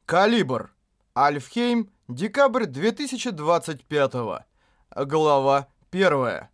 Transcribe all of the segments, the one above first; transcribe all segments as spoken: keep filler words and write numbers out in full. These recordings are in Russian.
Калибр. Альфхейм. Декабрь две тысячи двадцать пятого. Глава первая.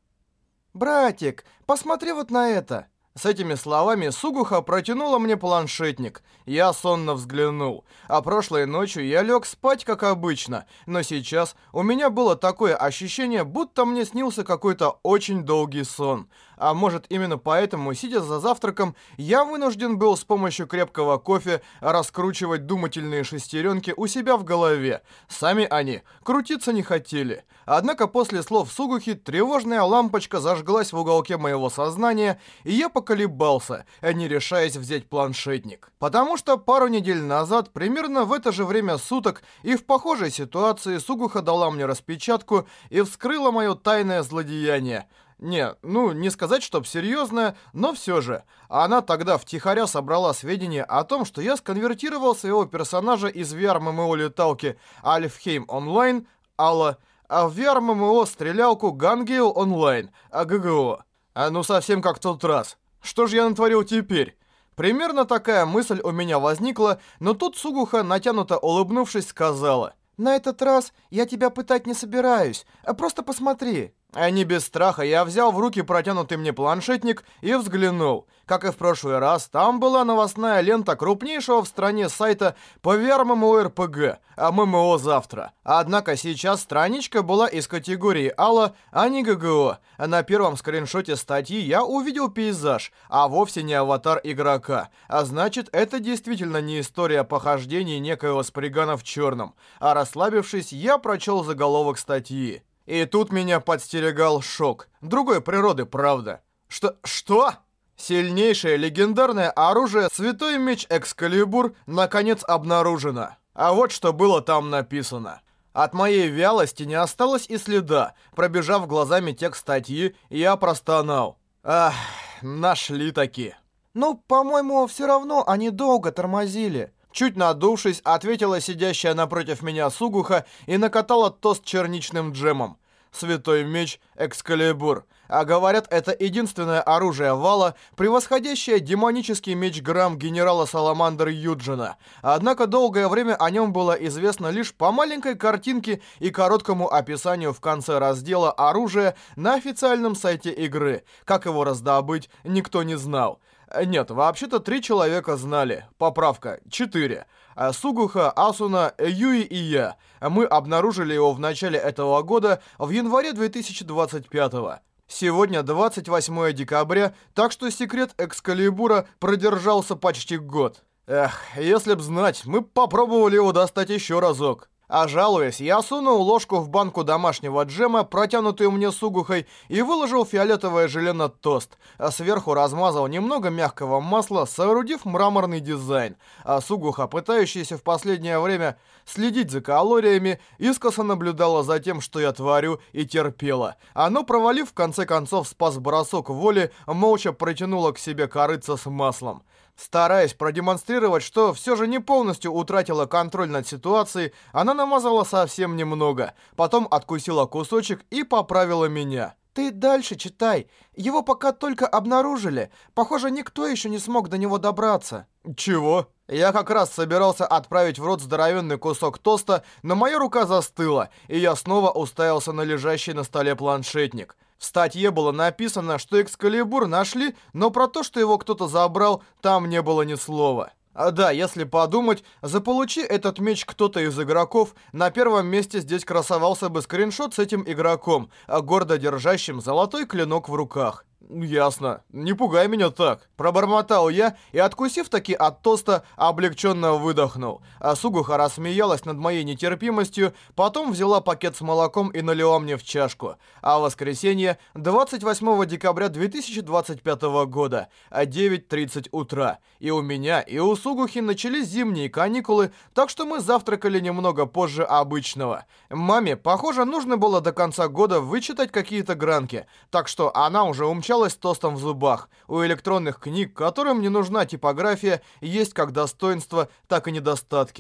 «Братик, посмотри вот на это!» С этими словами Сугуха протянула мне планшетник. Я сонно взглянул. А прошлой ночью я лег спать, как обычно. Но сейчас у меня было такое ощущение, будто мне снился какой-то очень долгий сон. А может, именно поэтому, сидя за завтраком, я вынужден был с помощью крепкого кофе раскручивать думательные шестеренки у себя в голове. Сами они крутиться не хотели. Однако после слов Сугухи тревожная лампочка зажглась в уголке моего сознания, и я поколебался, не решаясь взять планшетник. Потому что пару недель назад, примерно в это же время суток и в похожей ситуации, Сугуха дала мне распечатку и вскрыла мое тайное злодеяние. Не, ну, не сказать, чтоб серьезно, но все же. Она тогда втихаря собрала сведения о том, что я сконвертировал своего персонажа из ви ар-ММО-леталки Альфхейм Онлайн, Алла, а в ви ар-ММО-стрелялку Гангейл Онлайн, а ГГО. А ну совсем как в тот раз. Что же я натворил теперь? Примерно такая мысль у меня возникла, но тут Сугуха, натянуто улыбнувшись, сказала: «На этот раз я тебя пытать не собираюсь, а просто посмотри». А не без страха я взял в руки протянутый мне планшетник и взглянул. Как и в прошлый раз, там была новостная лента крупнейшего в стране сайта по ви ар-ММО-РПГ, а ММО завтра. Однако сейчас страничка была из категории Алла, а не ГГО. На первом скриншоте статьи я увидел пейзаж, а вовсе не аватар игрока. А значит, это действительно не история похождений некоего Спригана в черном. А расслабившись, я прочел заголовок статьи. И тут меня подстерегал шок. Другой природы, правда. Что? Что? Сильнейшее легендарное оружие Святой Меч Экскалибур наконец обнаружено. А вот что было там написано. От моей вялости не осталось и следа. Пробежав глазами текст статьи, я простонал. Ах, нашли таки. Ну, по-моему, все равно они долго тормозили. Чуть надувшись, ответила сидящая напротив меня Сугуха и накатала тост черничным джемом. Святой меч Экскалибур. А говорят, это единственное оружие Вала, превосходящее демонический меч Грам генерала Саламандр Юджина. Однако долгое время о нем было известно лишь по маленькой картинке и короткому описанию в конце раздела «Оружие» на официальном сайте игры. Как его раздобыть, никто не знал. Нет, вообще-то три человека знали. Поправка, четыре. Сугуха, Асуна, Юи и я. Мы обнаружили его в начале этого года, в январе две тысячи двадцать пятого. Сегодня двадцать восьмое декабря, так что секрет Экскалибура продержался почти год. Эх, если б знать, мы б попробовали его достать еще разок. А жалуясь, я сунул ложку в банку домашнего джема, протянутую мне Сугухой, и выложил фиолетовое желе на тост. А сверху размазал немного мягкого масла, соорудив мраморный дизайн. А Сугуха, пытающаяся в последнее время следить за калориями, искоса наблюдала за тем, что я творю, и терпела. Оно, провалив, в конце концов, спас бросок воли, молча протянула к себе корыца с маслом. Стараясь продемонстрировать, что все же не полностью утратила контроль над ситуацией, она намазала совсем немного, потом откусила кусочек и поправила меня. «Ты дальше читай. Его пока только обнаружили. Похоже, никто еще не смог до него добраться». «Чего?» Я как раз собирался отправить в рот здоровенный кусок тоста, но моя рука застыла, и я снова уставился на лежащий на столе планшетник. В статье было написано, что Экскалибур нашли, но про то, что его кто-то забрал, там не было ни слова. А да, если подумать, заполучи этот меч кто-то из игроков, на первом месте здесь красовался бы скриншот с этим игроком, гордо держащим золотой клинок в руках. Ясно. Не пугай меня так. Пробормотал я и, откусив таки от тоста, облегченно выдохнул. А Сугуха рассмеялась над моей нетерпимостью, потом взяла пакет с молоком и налила мне в чашку. А в воскресенье, двадцать восьмого декабря две тысячи двадцать пятого года, а девять тридцать утра. И у меня, и у Сугухи начались зимние каникулы, так что мы завтракали немного позже обычного. Маме, похоже, нужно было до конца года вычитать какие-то гранки, так что она уже умчалась с тостом в зубах. У электронных книг, которым не нужна типография, есть как достоинства, так и недостатки.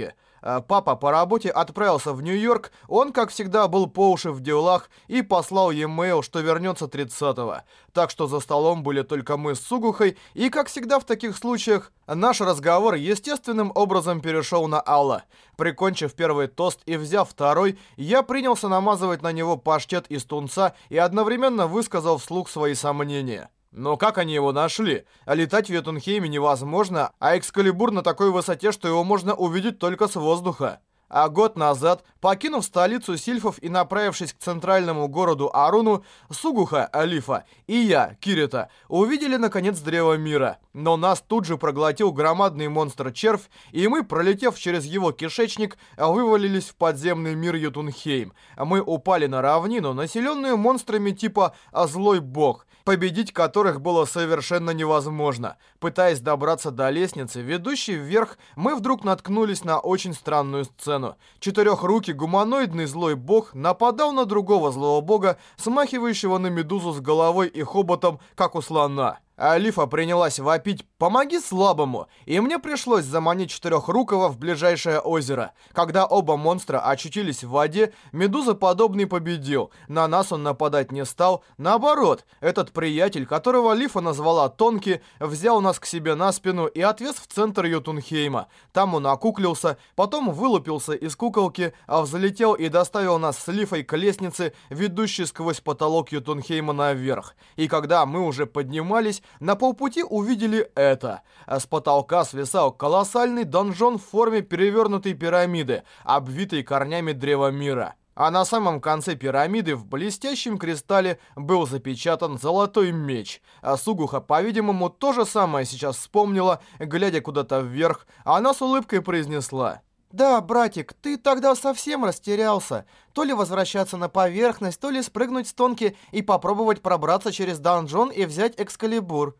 Э, Папа по работе отправился в Нью-Йорк, он, как всегда, был по уши в делах и послал e-mail, что вернется тридцатого. Так что за столом были только мы с Сугухой, и, как всегда в таких случаях, наш разговор естественным образом перешел на Алла. Прикончив первый тост и взяв второй, я принялся намазывать на него паштет из тунца и одновременно высказал вслух свои сомнения. Но как они его нашли? Летать в Йотунхейме невозможно, а Экскалибур на такой высоте, что его можно увидеть только с воздуха. А год назад, покинув столицу сильфов и направившись к центральному городу Аруну, Сугуха, Алифа, и я, Кирита, увидели наконец Древо Мира. Но нас тут же проглотил громадный монстр-червь, и мы, пролетев через его кишечник, вывалились в подземный мир Йотунхейм. Мы упали на равнину, населенную монстрами типа «Злой Бог», победить которых было совершенно невозможно. Пытаясь добраться до лестницы, ведущей вверх, мы вдруг наткнулись на очень странную сцену. Четырехрукий гуманоидный злой бог нападал на другого злого бога, смахивающего на медузу с головой и хоботом, как у слона. Алифа принялась вопить «Помоги слабому!» И мне пришлось заманить Четырехрукого в ближайшее озеро. Когда оба монстра очутились в воде, медузоподобный победил. На нас он нападать не стал. Наоборот, этот приятель, которого Алифа назвала Тонки, взял нас к себе на спину и отвез в центр Йотунхейма. Там он окуклился, потом вылупился из куколки, а взлетел и доставил нас с Лифой к лестнице, ведущей сквозь потолок Йотунхейма наверх. И когда мы уже поднимались, на полпути увидели это. С потолка свисал колоссальный донжон в форме перевернутой пирамиды, обвитой корнями Древа Мира. А на самом конце пирамиды в блестящем кристалле был запечатан золотой меч. А Сугуха, по-видимому, то же самое сейчас вспомнила, глядя куда-то вверх. Она с улыбкой произнесла: «Да, братик, ты тогда совсем растерялся. То ли возвращаться на поверхность, то ли спрыгнуть с Тонки и попробовать пробраться через донжон и взять Экскалибур».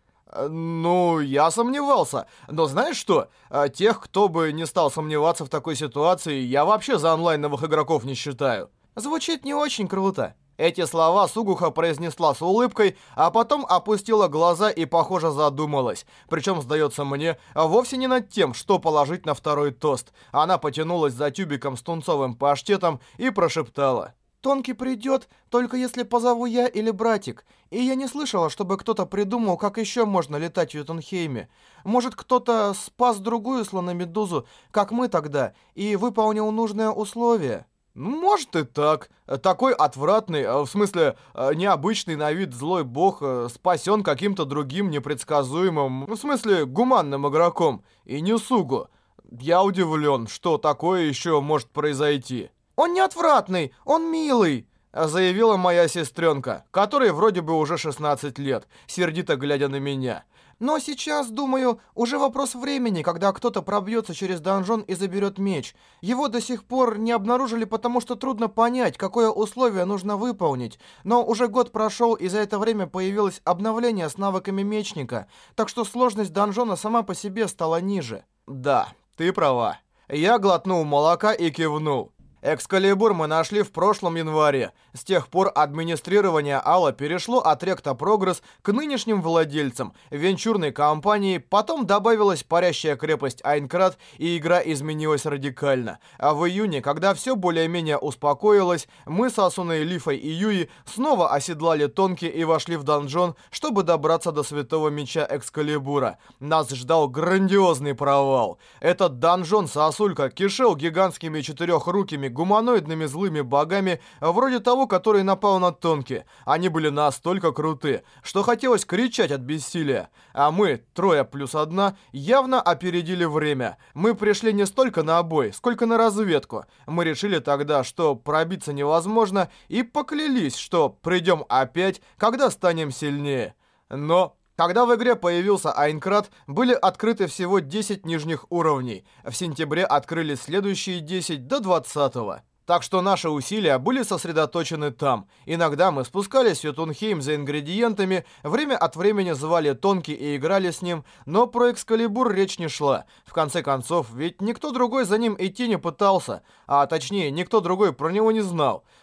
Ну, я сомневался. Но знаешь что? Тех, кто бы не стал сомневаться в такой ситуации, я вообще за онлайновых игроков не считаю. Звучит не очень круто. Эти слова Сугуха произнесла с улыбкой, а потом опустила глаза и, похоже, задумалась. Причем, сдается мне, вовсе не над тем, что положить на второй тост. Она потянулась за тюбиком с тунцовым паштетом и прошептала: «Тонкий придет, только если позову я или братик. И я не слышала, чтобы кто-то придумал, как еще можно летать в Йотунхейме. Может, кто-то спас другую слономедузу, как мы тогда, и выполнил нужное условие». Может и так. Такой отвратный, в смысле, необычный на вид злой бог спасен каким-то другим непредсказуемым, в смысле, гуманным игроком. И не Сугу. Я удивлен, что такое еще может произойти. «Он не отвратный, он милый», заявила моя сестренка, которой вроде бы уже шестнадцать лет, сердито глядя на меня. «Но сейчас, думаю, уже вопрос времени, когда кто-то пробьется через донжон и заберет меч. Его до сих пор не обнаружили, потому что трудно понять, какое условие нужно выполнить. Но уже год прошел, и за это время появилось обновление с навыками мечника, так что сложность донжона сама по себе стала ниже». «Да, ты права». Я глотнул молока и кивнул. Экскалибур мы нашли в прошлом январе. С тех пор администрирование Алла перешло от Ректа Прогресс к нынешним владельцам, венчурной компании, потом добавилась парящая крепость Айнкрат, и игра изменилась радикально. А в июне, когда все более-менее успокоилось, мы с Асуной, Лифой и Юи снова оседлали Тонки и вошли в донжон, чтобы добраться до Святого Меча Экскалибура. Нас ждал грандиозный провал. Этот донжон сосулька кишел гигантскими четырехрукими гуманоидными злыми богами, вроде того, который напал на Тонки. Они были настолько круты, что хотелось кричать от бессилия. А мы, трое плюс одна, явно опередили время. Мы пришли не столько на бой, сколько на разведку. Мы решили тогда, что пробиться невозможно, и поклялись, что придем опять, когда станем сильнее. Но... Когда в игре появился Айнкрат, были открыты всего десять нижних уровней. В сентябре открыли следующие десять до двадцатого. Так что наши усилия были сосредоточены там. Иногда мы спускались в Йотунхейм за ингредиентами, время от времени звали Тонки и играли с ним, но про Экскалибур речь не шла. В конце концов, ведь никто другой за ним идти не пытался, а точнее, никто другой про него не знал.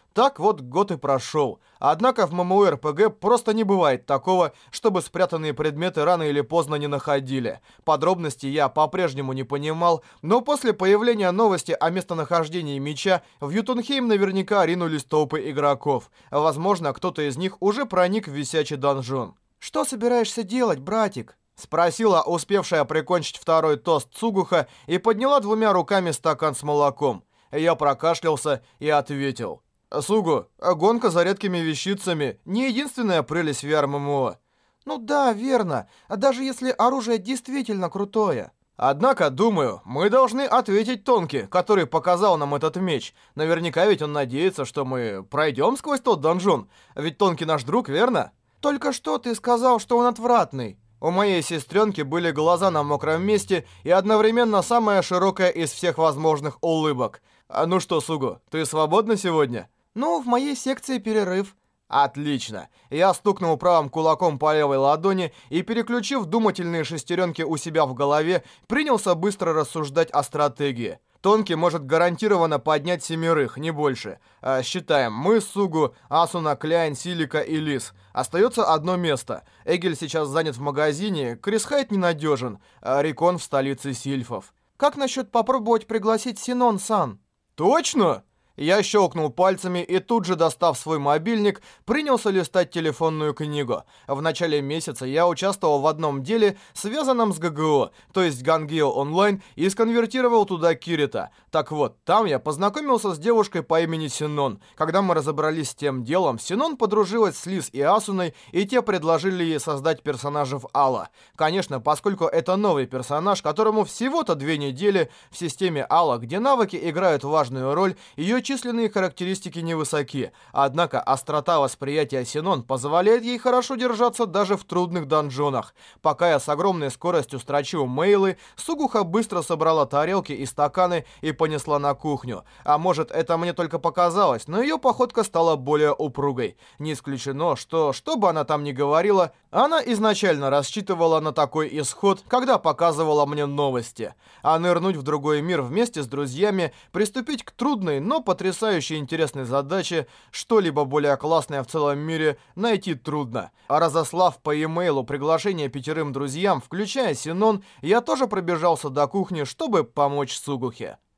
Так вот год и прошел. Однако в ММО-РПГ просто не бывает такого, чтобы спрятанные предметы рано или поздно не находили. Подробностей я по-прежнему не понимал, но после появления новости о местонахождении меча в Ютунхейм наверняка ринулись толпы игроков. Возможно, кто-то из них уже проник в висячий донжон. «Что собираешься делать, братик?» — спросила успевшая прикончить второй тост Сугуха и подняла двумя руками стакан с молоком. Я прокашлялся и ответил. «Сугу, гонка за редкими вещицами — не единственная прелесть ви ар-ММО». «Ну да, верно. Даже если оружие действительно крутое». «Однако, думаю, мы должны ответить Тонки, который показал нам этот меч. Наверняка ведь он надеется, что мы пройдем сквозь тот донжон. Ведь Тонки наш друг, верно?» «Только что ты сказал, что он отвратный». У моей сестренки были глаза на мокром месте и одновременно самая широкая из всех возможных улыбок. «А ну что, Сугу, ты свободна сегодня?» «Ну, в моей секции перерыв». «Отлично». Я стукнул правым кулаком по левой ладони и, переключив думательные шестеренки у себя в голове, принялся быстро рассуждать о стратегии. Тонки может гарантированно поднять семерых, не больше. А, считаем, мы, Сугу, Асуна, Кляйн, Силика и Лис. Остается одно место. Эгель сейчас занят в магазине, Крис Хайт ненадежен, а Рикон в столице сильфов. «Как насчет попробовать пригласить Синон-сан?» «Точно?» Я щелкнул пальцами и тут же, достав свой мобильник, принялся листать телефонную книгу. В начале месяца я участвовал в одном деле, связанном с ГГО, то есть Гангео Онлайн, и сконвертировал туда Кирита. Так вот, там я познакомился с девушкой по имени Синон. Когда мы разобрались с тем делом, Синон подружилась с Лис и Асуной, и те предложили ей создать персонажа в Алла. Конечно, поскольку это новый персонаж, которому всего-то две недели, в системе Алла, где навыки играют важную роль, ее численные характеристики невысоки, однако острота восприятия Синон позволяет ей хорошо держаться даже в трудных донжонах. Пока я с огромной скоростью строчил мейлы, Сугуха быстро собрала тарелки и стаканы и понесла на кухню. А может, это мне только показалось, но ее походка стала более упругой. Не исключено, что, что бы она там ни говорила, она изначально рассчитывала на такой исход, когда показывала мне новости. А нырнуть в другой мир вместе с друзьями, приступить к трудной, но потрясающе интересной задаче, что-либо более классное в целом мире найти трудно. А разослав по e-mail приглашение пятерым друзьям, включая Синон, я тоже пробежался до кухни, чтобы помочь Сугухе.